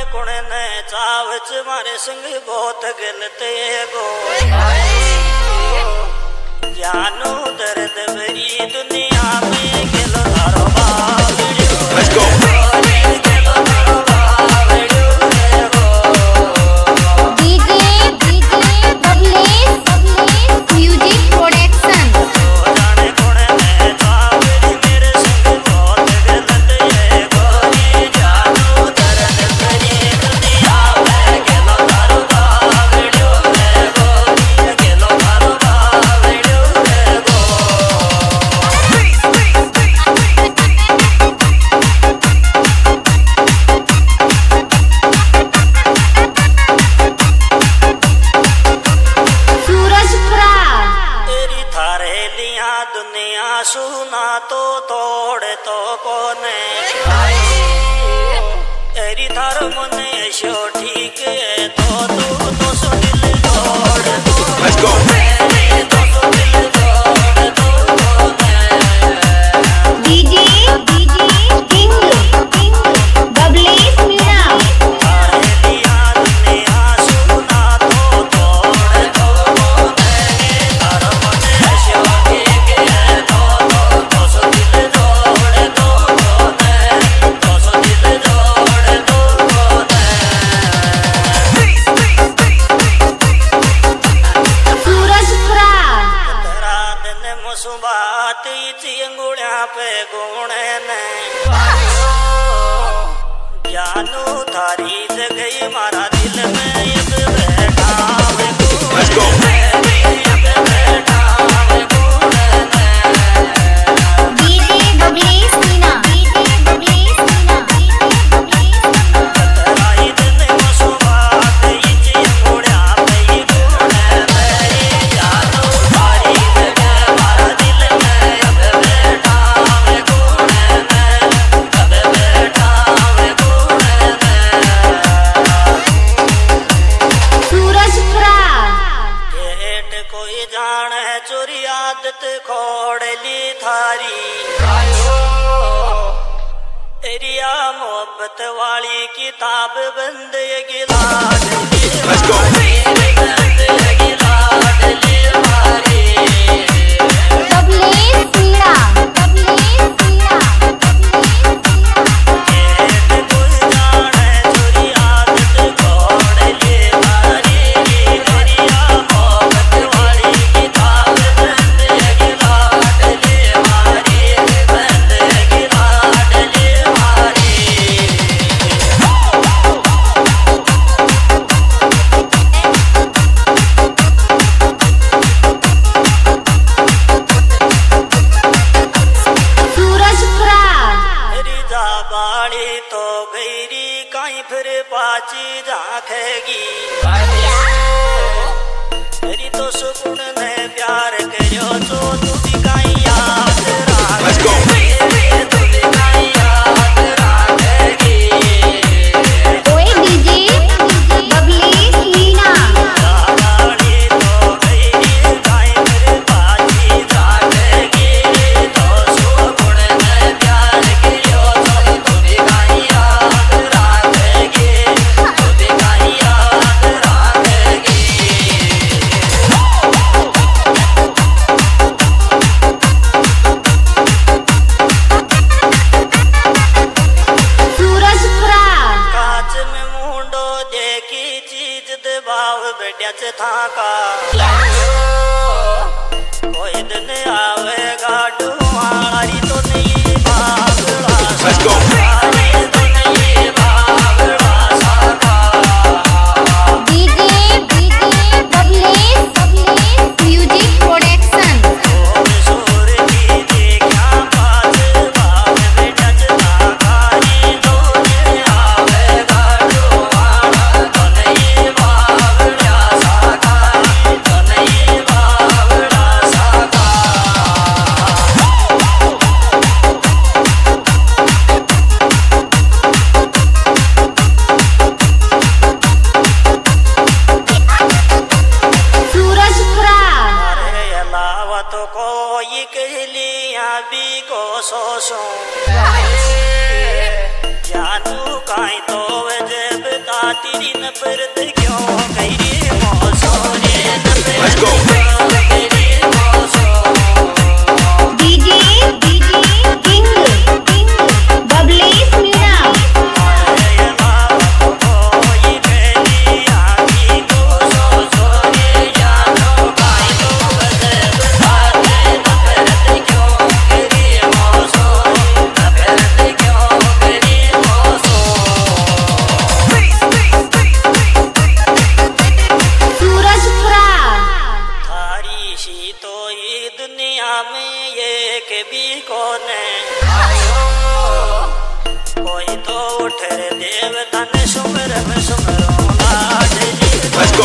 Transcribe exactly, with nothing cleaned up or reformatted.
कुण ने चावच मारे संग बहुत गलते गो जानू दर्द भरी दुनिया में गेलो धारो बावड़ियो। Let's go. दुनिया सुना तो तोड़ तो कोने तेरी थार मन ऐशो ठीक है तो तू तो सो दिल तोड़ दो। Let's go. सुबात चिंगुड़िया पे गुणे ने जानू थारी जगह मारा दिल में अब बैठा है गुणे चोरी आदत खोड़ली थारी तेरिया मोहब्बत वाली किताब बंद गिला तो गईरी कहीं फिर पाची झांकेगी तेरी तो सुकून ने प्यार करो तो तू भी कहीं याद रखेगी। था का कोई दिन आवेगा तुम्हारी तो नहीं भागड़ा। Let's go. तेरी नफरत क्यों करी मौसो रे नफरत go. क्यों करी मौसो डीजे डीजे किंग किंग बबलीस मीना ये बाबा कोई कहती आखी को सो सो रे जानो भाई को बदल बाते नफरत क्यों करी मौसो नफरत क्यों करी मौसो सूरजपुरा थारी सी तो ये दुनिया में ये के भी कौन है कोई तो उठ रे देवता ने सुमर में सुमरो लाडली Let's go.